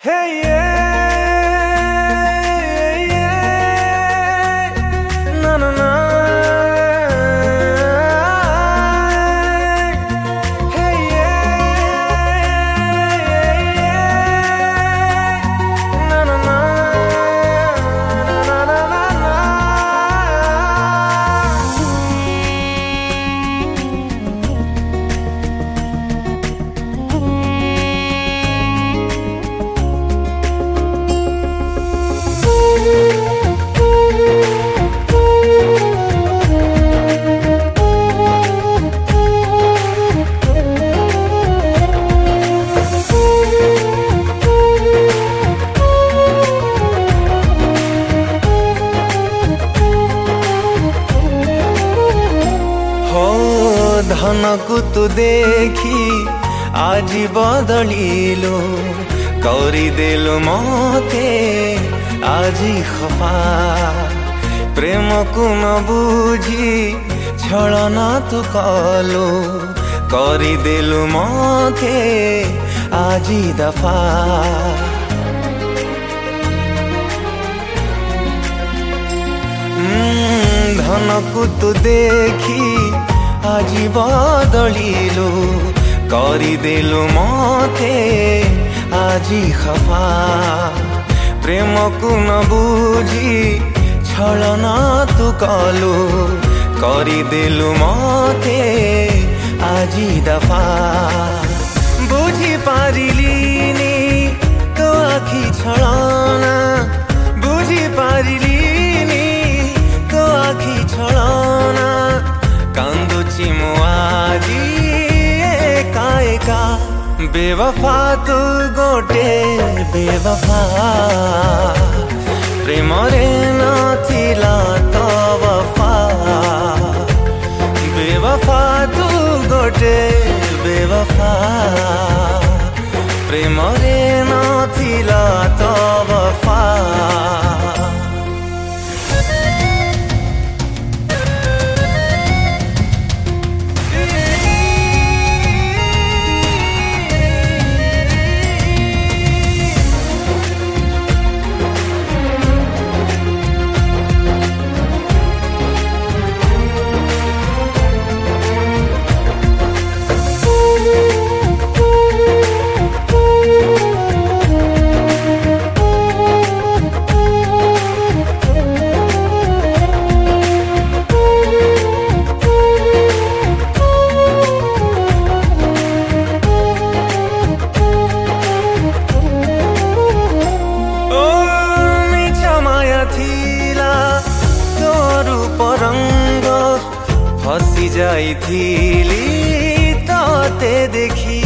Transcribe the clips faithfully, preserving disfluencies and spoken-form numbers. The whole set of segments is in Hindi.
Hey yeah, yeah, na na na. Hey yeah, yeah, na na na, na na na na. धनको तू देखी आज बदलिलो करिदेलो मते आज खफा प्रेम को न बुझी छलना तू कलो करिदेलो मते आज दफा धनको तू देखी आज बदलिलो करिदेलो मते आज खफा प्रेम को न बुझी छलना तू कलो करिदेलो मते आज दफा बुझी पारिलिनी तो आखि छलना बुझी पारिलिनी तो आखि छलना कांदुची मु आजी एका एका बेवफा तू गोटे बेवफा प्रेम रे नथिला तो वफा बेवफा तू गोटे बेवफा प्रेम रे नथिला तो वफा फसी जाई थीली ताते देखी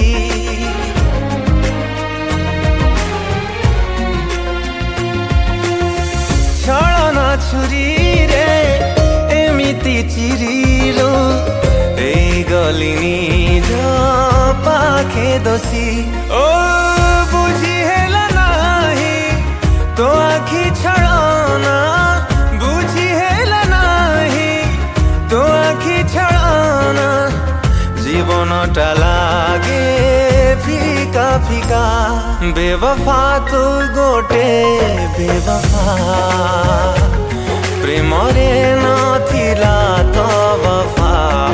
छलना छुरी रे एमिति चिरिलो ए गलिनी जो पाखे दोषी ओ बुझी हेला नाही तो आखि छलना बुझी हेला नाही तो आखि छलना जीवन टा लागे फीका फीका बेवफा तू गोटे बेवफा प्रेम रे नथिला तो वफा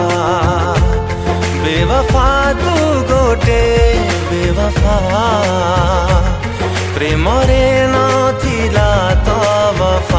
बेवफा तू गोटे बेवफा प्रेम रे नथिला तो वफा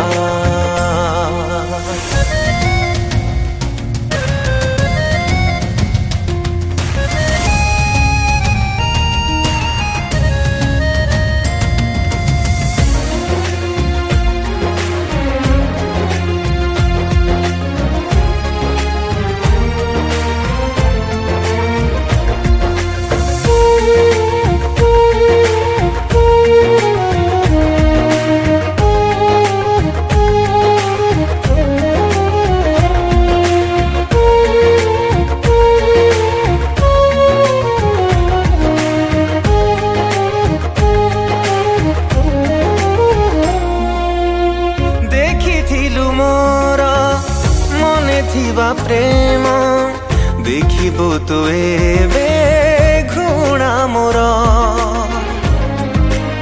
प्रेम देखिबो तु एबे घृणा मोर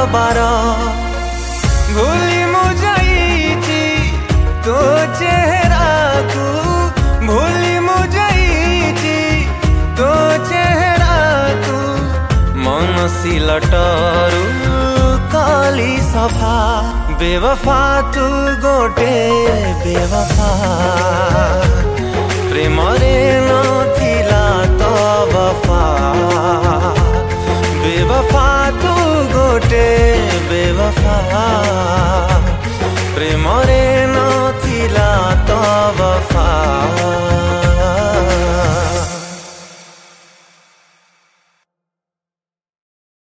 ବାର ଭୁଲି ମୁଁ ଯାଇଛି ତୋ ଚେହେରାକୁ ଭୁଲି ମୁଁ ଯାଇଛି ତୋ ଚେହେରାକୁ मन सिलटरू काली सफा बेवफा तू गोटे बेवफा प्रेम रे नथिला तो वफा बेवफा तू गोटे बेवफा प्रेम रे नथिला तो वफा।